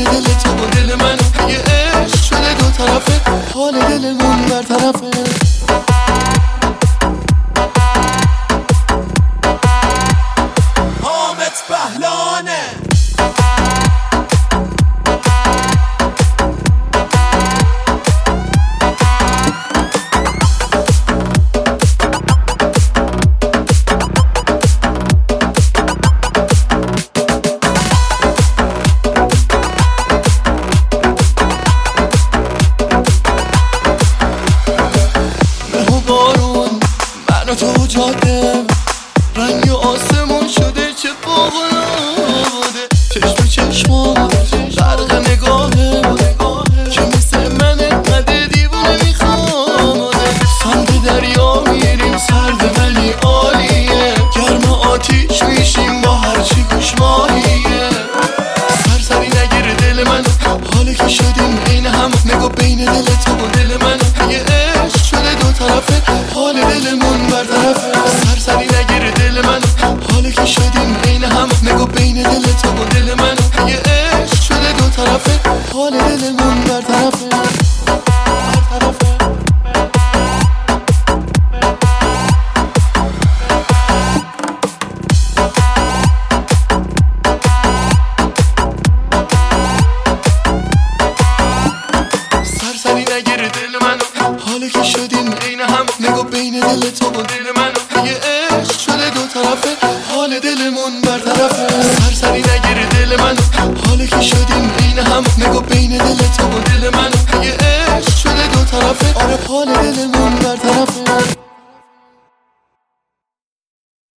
دل تو و دل من یه عشق شده دو طرفه، حال دلمون برطرفه. حامد بهلانه تو جاده رنگ آسمون شده چه باغلاده، چشم چشمات برق نگاهه که مثل من انقدر دیوونه میخواد. سمت دریا میریم سرد ولی عالیه، گرم آتیش میشیم با هرچی گوش ماهیه. سرسری نگیر دل من حالی که شدیم عین هم، نگو بین دل تو و دل من یه عشق شده دو طرفه، حال دلمون برطرفه. سرسری نگیر دل من حالی که شدیم عین هم، نگو بین دل تو و دل من یه عشق شده دو طرفه، حال دلمون برطرفه. سرسری نگیر دل من حالی که شدیم عین هم، نگو بین دل تو و دل من یه عشق شده دو طرفه، حال دلمون برطرفه. سرسری نگیر دل من حالی که شدیم عین هم، نگو بین دل تو و دل من یه عشق شده دو طرفه، آره حال دلمون برطرفه.